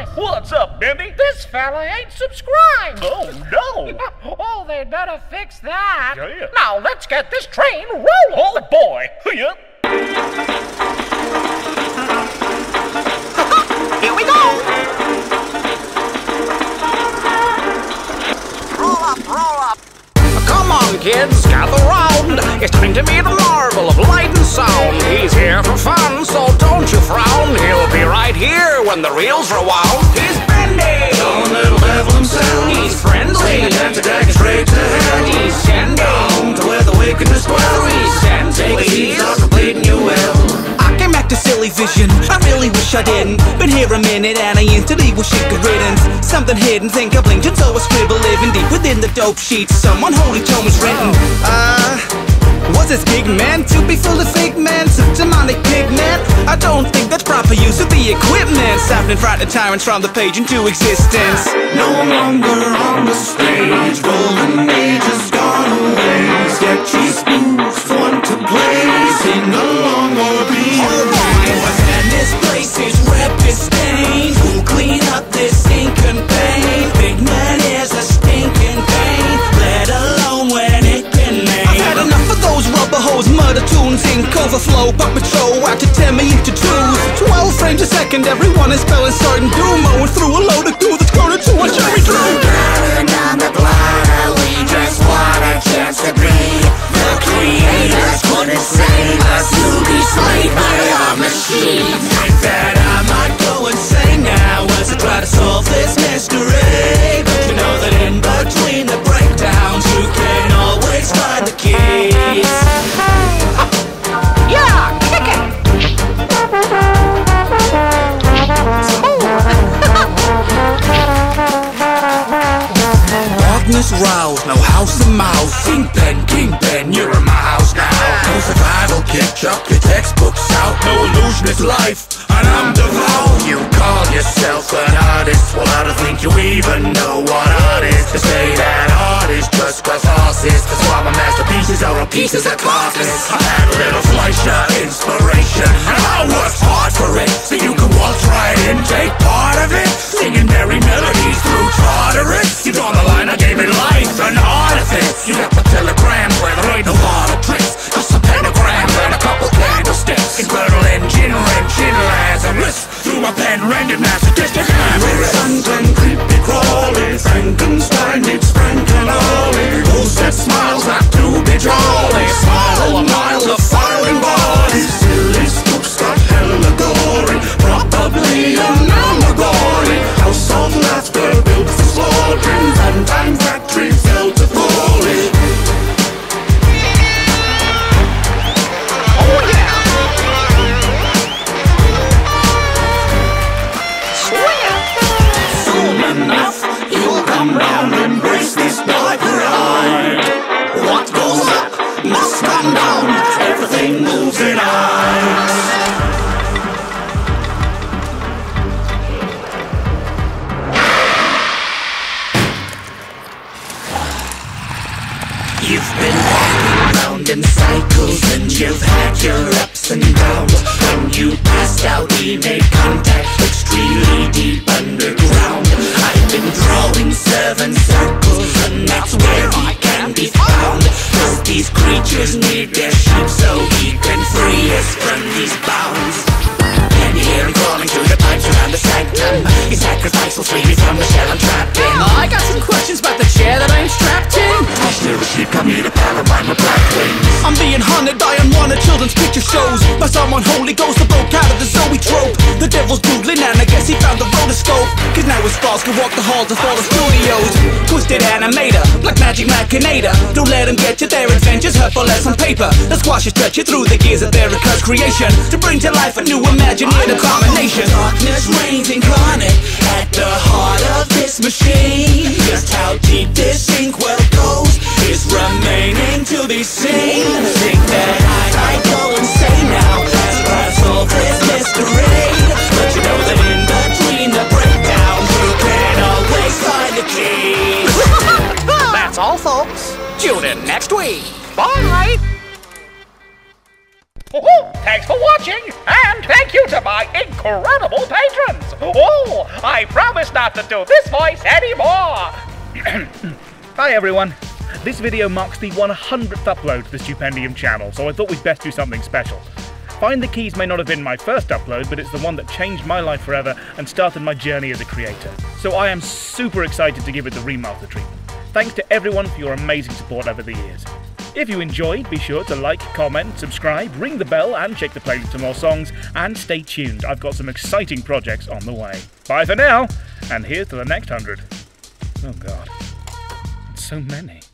Morris. What's up, Bendy? This fella ain't subscribed. Oh, no. Oh, they better fix that. Yeah. Now, let's get this train rolling. Oh, boy. Yep. Here we go. Roll up. Come on, kids, gather round. It's time to meet the marvel of light and sound. He's here for fun, so don't you frown. He'll be right here when the reels rewound. He's Bendy, Showing little level himself. he's friendly, Singing and to take it straight to hell. he's sending, Down to where the wickedness dwells. he's Take it easy, sending. not completing you well. I came back to silly vision, I really wish I didn't. Been here a minute and I instantly wish it could riddance. Something hidden, think I blinked and so I scribble living deep within the dope sheets. Someone holy tome is written. Was this gig meant to be full of figments of demonic pigment? I don't think that's proper use of the equipment. Siphoning frightened tyrants from the page into existence. No longer on the stage, golden age has gone away. Sketchy spoofs, one to play, sing along or be And this place is rep is stained. Who'll clean up this stinking pain? Big man is a stinking pain, let alone when it can name. I've had enough of those rubber hose, murder tunes, ink overflow, puppet show out to tear me into twos. 12 frames a second, everyone is spelling certain doom. Mowing through a load of goo that's grown into a cherry dream. Gathering on the bladder, we just want a chance to be. The creators couldn't save us, you'll be slayed by our machine. Think that I might go insane now as I try to solve this mystery. But you know that in between the breakdowns, you can always find the keys. Yeah, kick it. Darkness roused, no house of mouse. Kingpin, you're in my house now. No survival kit, chuck your textbooks out. No illusionist life, and I'm devout. You call yourself an artist, well I don't think you even know what art is. To say that art is just catharsis, that's why my masterpieces are all pieces of carcass. I had a little Fleischer inspiration, and I worked hard for it, so you can waltz right in, take part of it. Singing merry melodies through Tartarus. You draw the line, I gave it life, an artifice. You got the telegrams where there ain't no lot of tricks, just some pentagrams and a couple candlesticks. Infernal engine, wrenching Lazarus through my pen, rendered masochistic avarice. Sunken, creepy crawly, Frankenstein meets Frankenolly. Who's that smiles not to be jolly? Smile a mile of firing bodies. Silly scoops got hella gory, probably an allegory. House of laughter built for slaughtering, Van factory fell to folly. Oh, yeah. Swing it. Soon enough, you'll come round, embrace this dark ride. What goes up must come down, everything moves in eyes. You've been walking around in cycles and you've had your ups and downs. When you passed out we made contact extremely deep underground. I've been drawing 7 circles and that's where he can be found. Cause these creatures need their sheep so he can free us from these bounds. Can you hear him crawling through the pipes around the sanctum? His sacrifice will free me from the shell I'm trapped in. I got some questions about the chair that I'm strapped in. I'll steer a sheep, come here to pantomime with black wings. I'm being hunted by unwanted children's picture shows by someone Holy Ghost that broke out of the Zoe trope. The devil's doodling and I guess he found the rotoscope. Cause now his balls can walk the halls of all the studios. Twisted animator, black magic machinator. Don't let him get you, their adventures hurtful as on paper. The squash is stretch you through the gears of their accursed creation to bring to life a new imaginary combination. Darkness reigns incarnate at the heart of this machine. Just how deep this inkwell goes is remaining to be seen. Think that I might go insane now as I solve this mystery. But you know that in between the breakdowns you can always find the keys. That's all, folks. Tune in next week. Bye. Thanks for watching, and thank you to my incredible patrons. Oh, I have to do this voice anymore! Hi everyone. This video marks the 100th upload to the Stupendium channel, so I thought we'd best do something special. Find the Keys may not have been my first upload, but it's the one that changed my life forever and started my journey as a creator. So I am super excited to give it the remaster treatment. Thanks to everyone for your amazing support over the years. If you enjoyed, be sure to like, comment, subscribe, ring the bell and check the playlist for more songs, and stay tuned, I've got some exciting projects on the way. Bye for now, and here's to the next 100. Oh god, it's so many.